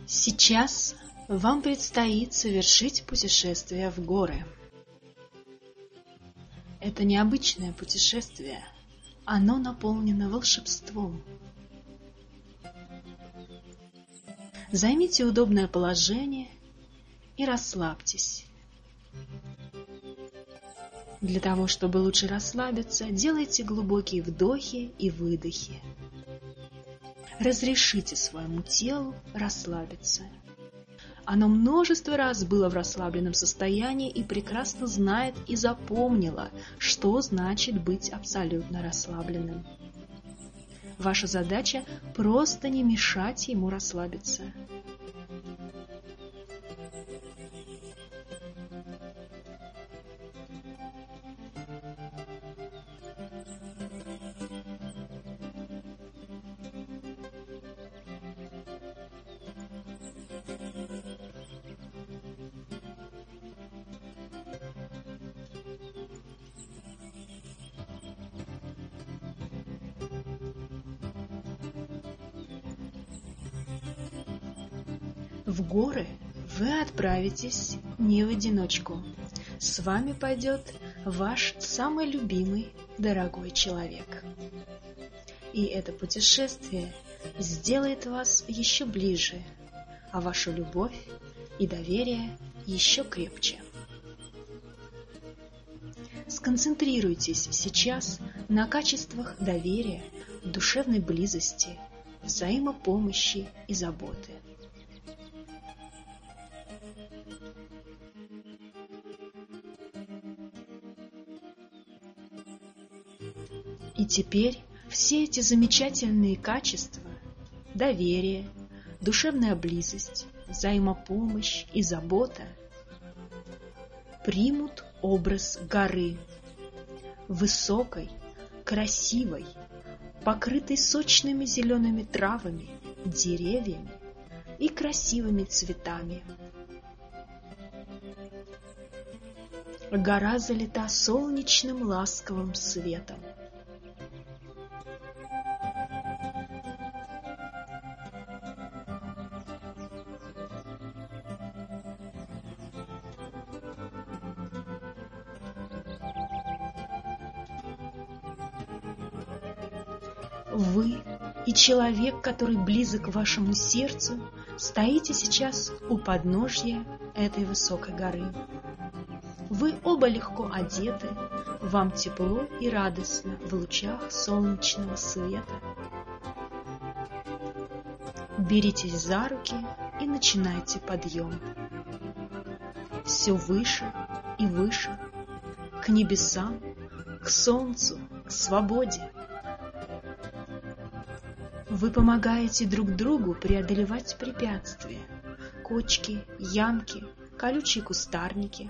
Сейчас вам предстоит совершить путешествие в горы. Это необычное путешествие, оно наполнено волшебством. Займите удобное положение и расслабьтесь. Для того, чтобы лучше расслабиться, делайте глубокие вдохи и выдохи. Разрешите своему телу расслабиться. Оно множество раз было в расслабленном состоянии и прекрасно знает и запомнило, что значит быть абсолютно расслабленным. Ваша задача – просто не мешать ему расслабиться. В горы вы отправитесь не в одиночку. С вами пойдет ваш самый любимый, дорогой человек. И это путешествие сделает вас еще ближе, а вашу любовь и доверие еще крепче. Сконцентрируйтесь сейчас на качествах доверия, душевной близости, взаимопомощи и заботы. И теперь все эти замечательные качества – доверие, душевная близость, взаимопомощь и забота – примут образ горы, высокой, красивой, покрытой сочными зелеными травами, деревьями и красивыми цветами. Гора залита солнечным ласковым светом. Вы и человек, который близок к вашему сердцу, стоите сейчас у подножья этой высокой горы. Вы оба легко одеты, вам тепло и радостно в лучах солнечного света. Беритесь за руки и начинайте подъем. Все выше и выше, к небесам, к солнцу, к свободе. Вы помогаете друг другу преодолевать препятствия, кочки, ямки, колючие кустарники.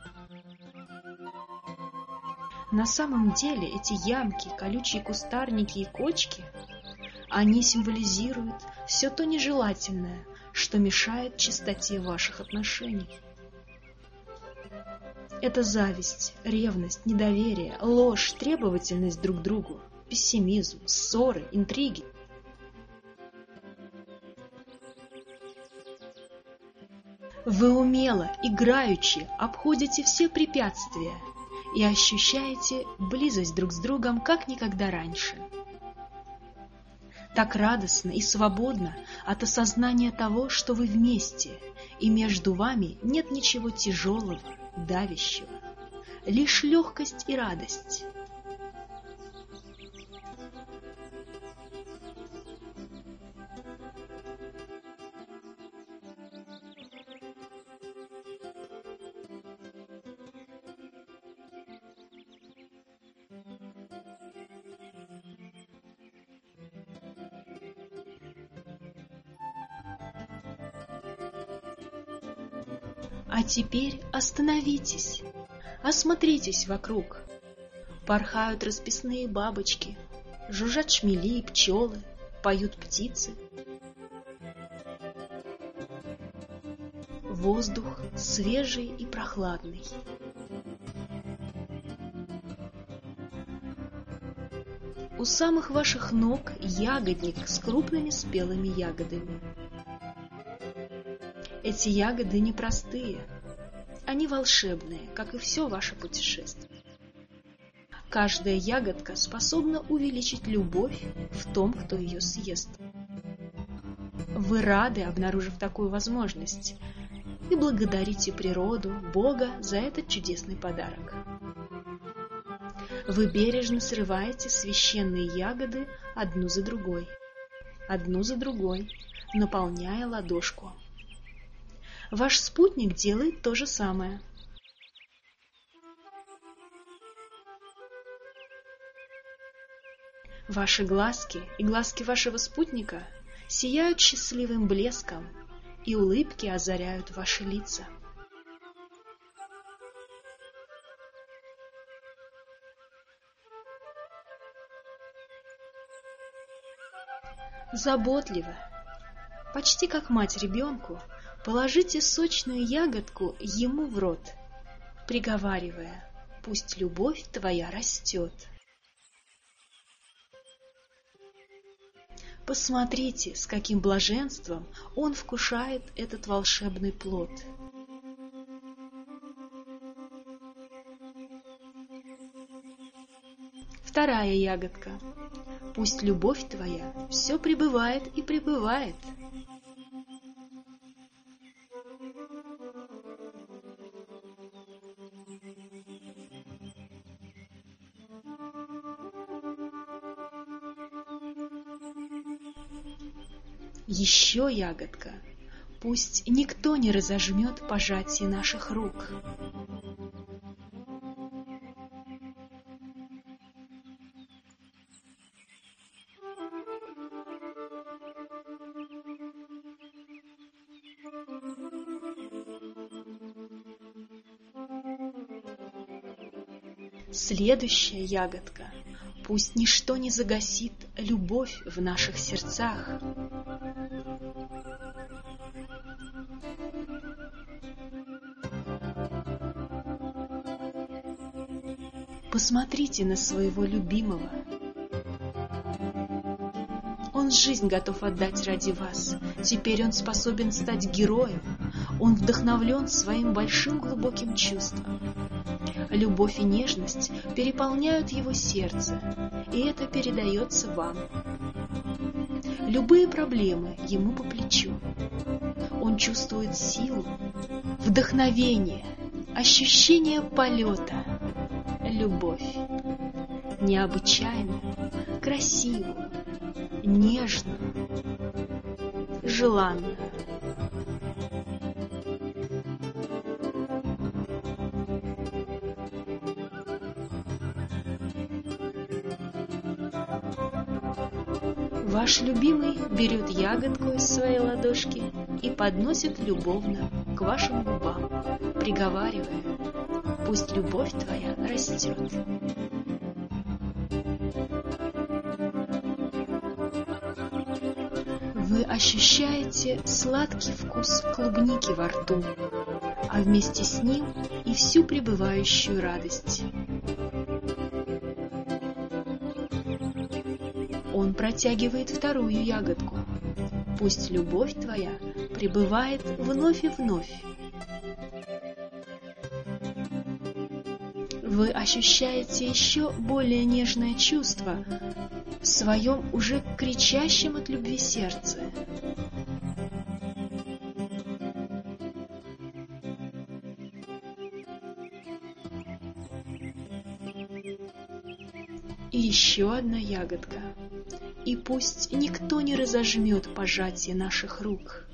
На самом деле эти ямки, колючие кустарники и кочки, они символизируют все то нежелательное, что мешает чистоте ваших отношений. Это зависть, ревность, недоверие, ложь, требовательность друг к другу, пессимизм, ссоры, интриги. Вы умело, играючи обходите все препятствия и ощущаете близость друг с другом, как никогда раньше. Так радостно и свободно от осознания того, что вы вместе, и между вами нет ничего тяжелого, давящего, лишь легкость и радость. А теперь остановитесь, осмотритесь вокруг. Порхают расписные бабочки, жужжат шмели и пчелы, поют птицы. Воздух свежий и прохладный. У самых ваших ног ягодник с крупными спелыми ягодами. Эти ягоды непростые, они волшебные, как и все ваше путешествие. Каждая ягодка способна увеличить любовь в том, кто ее съест. Вы рады, обнаружив такую возможность, и благодарите природу, Бога за этот чудесный подарок. Вы бережно срываете священные ягоды одну за другой, наполняя ладошку. Ваш спутник делает то же самое. Ваши глазки и глазки вашего спутника сияют счастливым блеском, и улыбки озаряют ваши лица. Заботливо, почти как мать ребенку, положите сочную ягодку ему в рот, приговаривая: «Пусть любовь твоя растет». Посмотрите, с каким блаженством он вкушает этот волшебный плод. Вторая ягодка. Пусть любовь твоя все пребывает и пребывает. Еще ягодка. Пусть никто не разожмет пожатие наших рук. Следующая ягодка. Пусть ничто не загасит любовь в наших сердцах. Посмотрите на своего любимого. Он жизнь готов отдать ради вас. Теперь он способен стать героем. Он вдохновлен своим большим глубоким чувством. Любовь и нежность переполняют его сердце, и это передается вам. Любые проблемы ему по плечу. Он чувствует силу, вдохновение, ощущение полета, любовь. Необычайную, красивую, нежную, желанную. Ваш любимый берет ягодку из своей ладошки и подносит любовно к вашим губам, приговаривая: «Пусть любовь твоя растет». Вы ощущаете сладкий вкус клубники во рту, а вместе с ним и всю пребывающую радость. Он протягивает вторую ягодку. Пусть любовь твоя пребывает вновь и вновь. Вы ощущаете еще более нежное чувство в своем уже кричащем от любви сердце. И еще одна ягодка. И пусть никто не разожмет пожатие наших рук.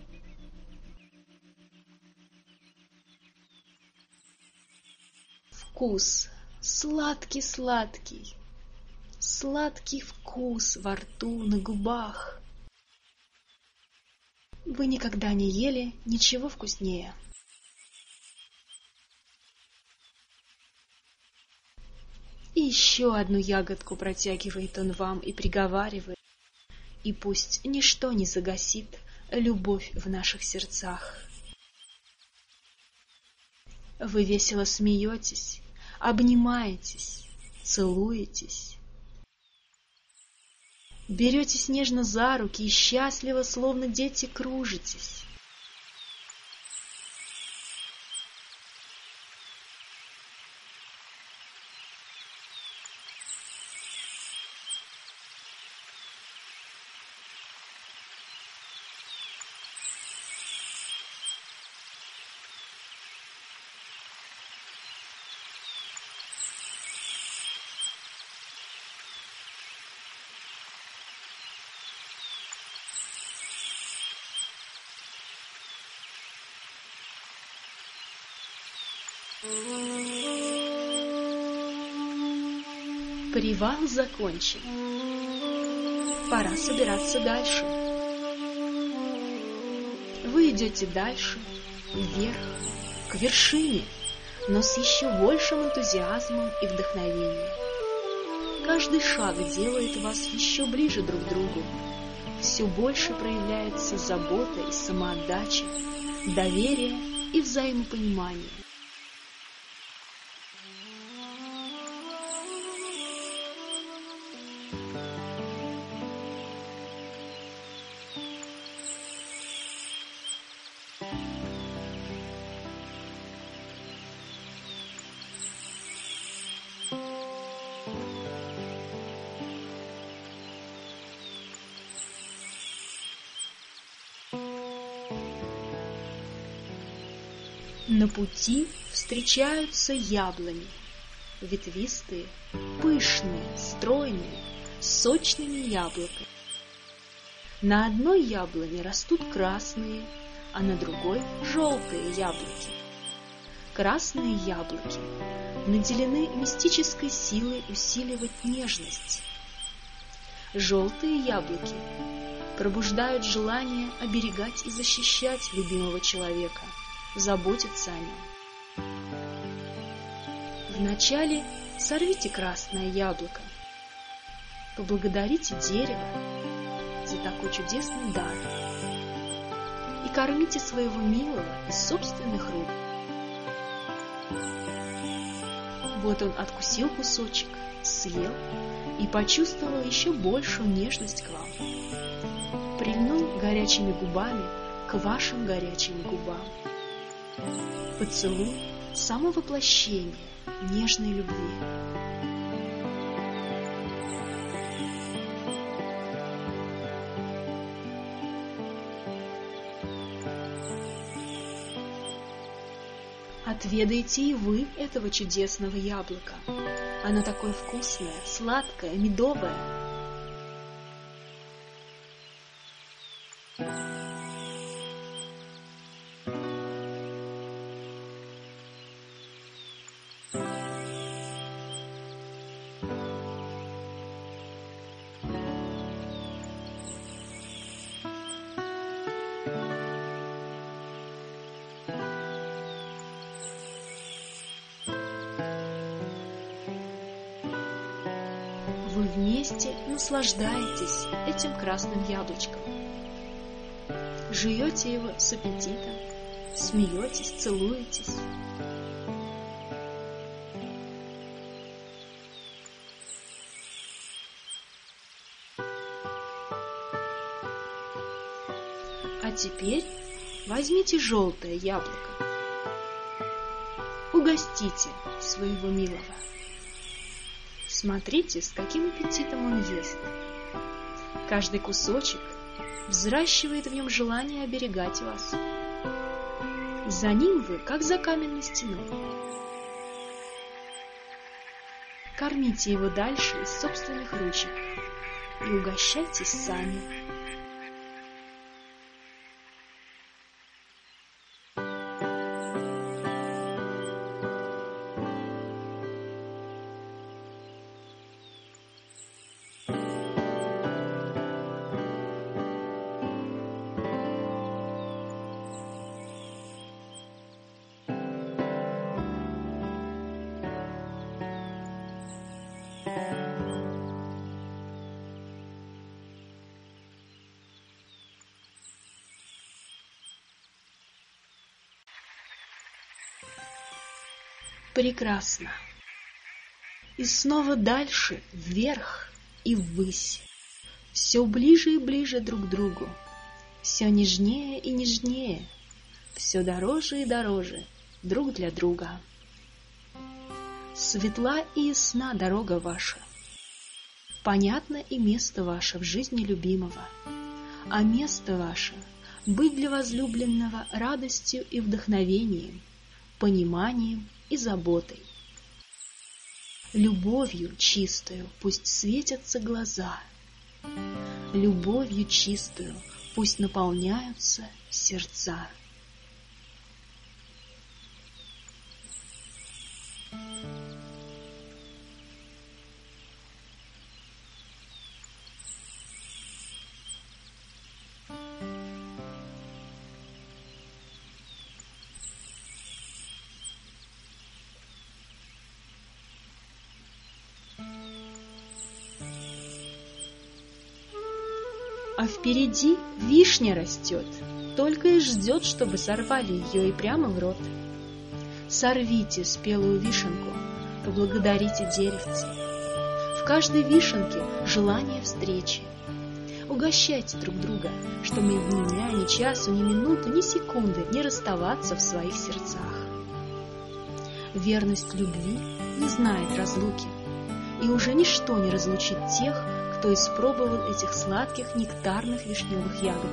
Вкус, сладкий-сладкий, сладкий вкус во рту, на губах. Вы никогда не ели ничего вкуснее. И еще одну ягодку протягивает он вам и приговаривает: «И пусть ничто не загасит любовь в наших сердцах». Вы весело смеетесь, обнимаетесь, целуетесь. Беретесь нежно за руки и счастливо, словно дети, кружитесь. Привал закончен. Пора собираться дальше. Вы идете дальше, вверх, к вершине, но с еще большим энтузиазмом и вдохновением. Каждый шаг делает вас еще ближе друг к другу. Все больше проявляется забота и самоотдача, доверие и взаимопонимание. На пути встречаются яблони, ветвистые, пышные, стройные, с сочными яблоками. На одной яблоне растут красные, а на другой – желтые яблоки. Красные яблоки наделены мистической силой усиливать нежность. Желтые яблоки пробуждают желание оберегать и защищать любимого человека, заботиться о нем. Вначале сорвите красное яблоко, поблагодарите дерево за такой чудесный дар и кормите своего милого из собственных рук. Вот он откусил кусочек, съел и почувствовал еще большую нежность к вам. Прильнул горячими губами к вашим горячим губам. Поцелуй – само воплощение нежной любви. Отведайте и вы этого чудесного яблока. Оно такое вкусное, сладкое, медовое. Вы вместе наслаждаетесь этим красным яблочком. Жуете его с аппетитом, смеетесь, целуетесь. А теперь возьмите желтое яблоко. Угостите своего милого. Смотрите, с каким аппетитом он ест. Каждый кусочек взращивает в нем желание оберегать вас. За ним вы, как за каменной стеной. Кормите его дальше из собственных ручек и угощайтесь сами. Прекрасно. И снова дальше, вверх и ввысь. Все ближе и ближе друг к другу. Все нежнее и нежнее. Все дороже и дороже друг для друга. Светла и ясна дорога ваша. Понятно и место ваше в жизни любимого. А место ваше — быть для возлюбленного радостью и вдохновением, пониманием и заботой. Любовью чистою пусть светятся глаза, любовью чистою пусть наполняются сердца. А впереди вишня растет, только и ждет, чтобы сорвали ее и прямо в рот. Сорвите спелую вишенку, поблагодарите деревце. В каждой вишенке желание встречи. Угощайте друг друга, чтобы ни дня, ни часу, ни минуты, ни секунды не расставаться в своих сердцах. Верность любви не знает разлуки, и уже ничто не разлучит тех, кто испробовал этих сладких нектарных вишневых ягод.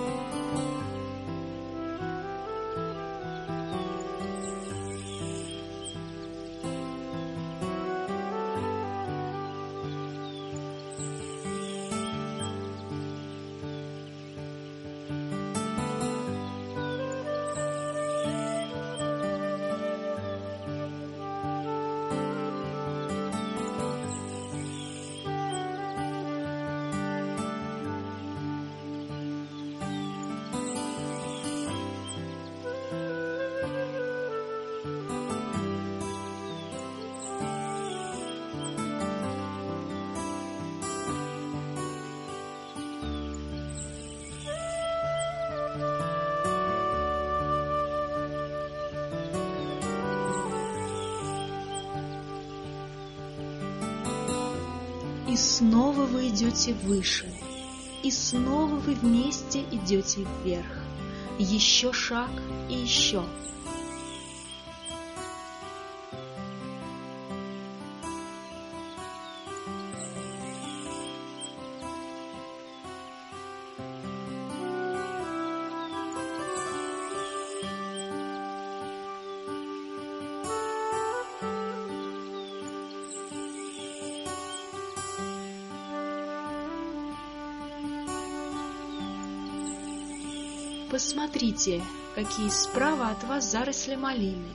И снова вы идете выше, и снова вы вместе идете вверх. Еще шаг и еще. Посмотрите, какие справа от вас заросли малины.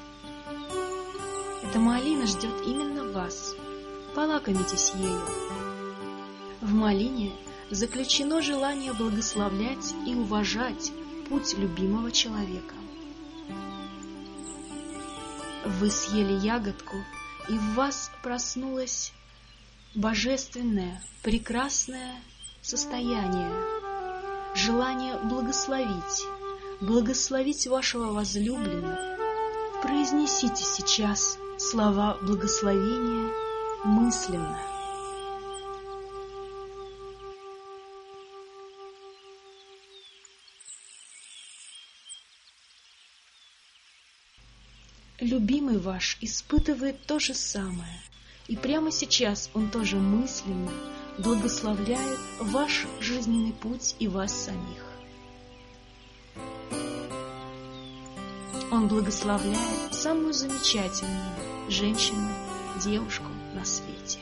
Эта малина ждет именно вас. Полакомитесь ею. В малине заключено желание благословлять и уважать путь любимого человека. Вы съели ягодку, и в вас проснулось божественное, прекрасное состояние. Желание благословить вашего возлюбленного. Произнесите сейчас слова благословения мысленно. Любимый ваш испытывает то же самое, и прямо сейчас он тоже мысленно благословляет ваш жизненный путь и вас самих. Он благословляет самую замечательную женщину, девушку на свете.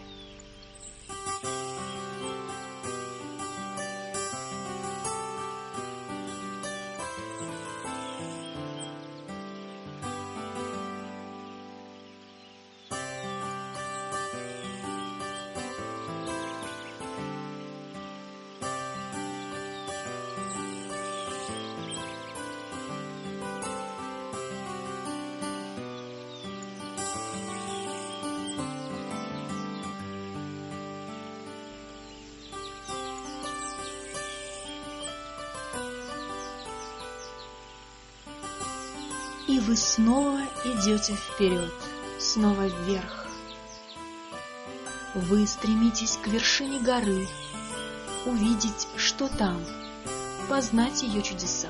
И вы снова идете вперед, снова вверх. Вы стремитесь к вершине горы, увидеть, что там, познать ее чудеса.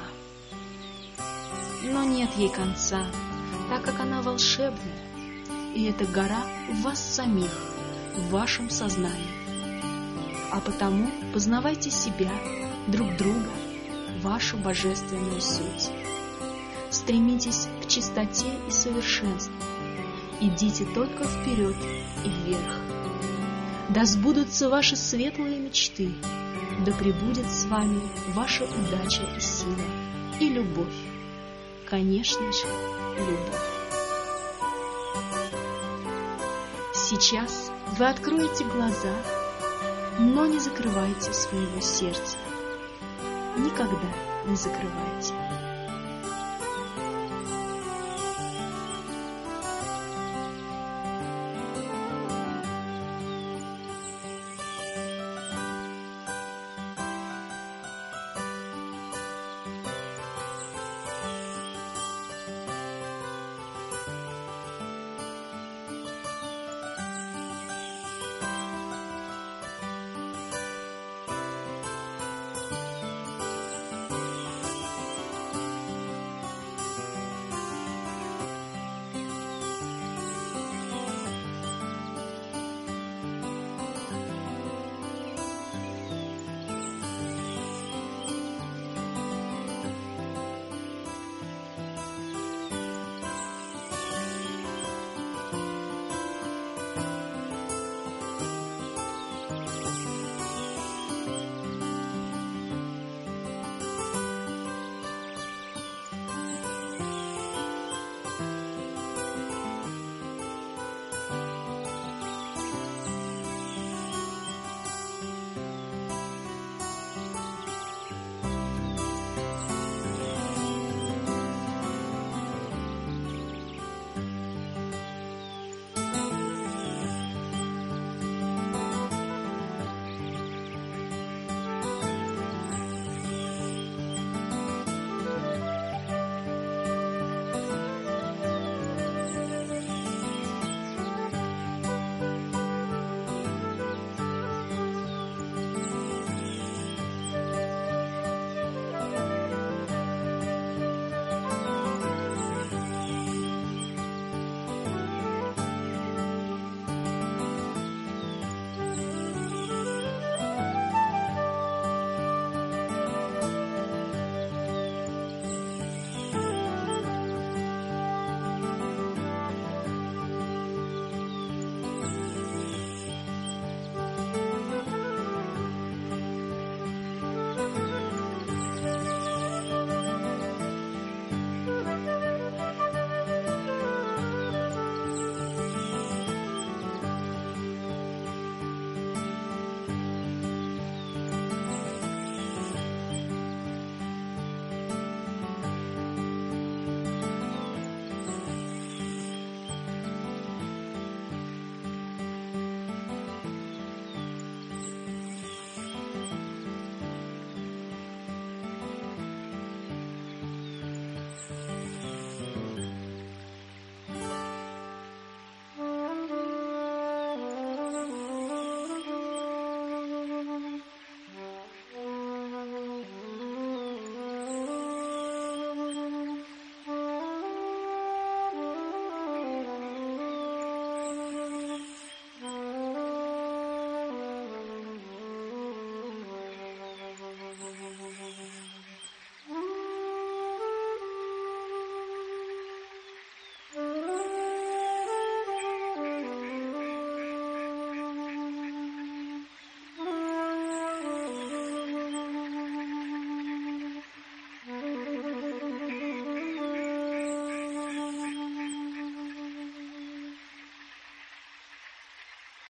Но нет ей конца, так как она волшебная, и эта гора в вас самих, в вашем сознании. А потому познавайте себя, друг друга, вашу божественную суть. Стремитесь к чистоте и совершенству. Идите только вперед и вверх. Да сбудутся ваши светлые мечты, да пребудет с вами ваша удача и сила, и любовь. Конечно же, любовь. Сейчас вы откроете глаза, но не закрывайте своего сердца. Никогда не закрывайте.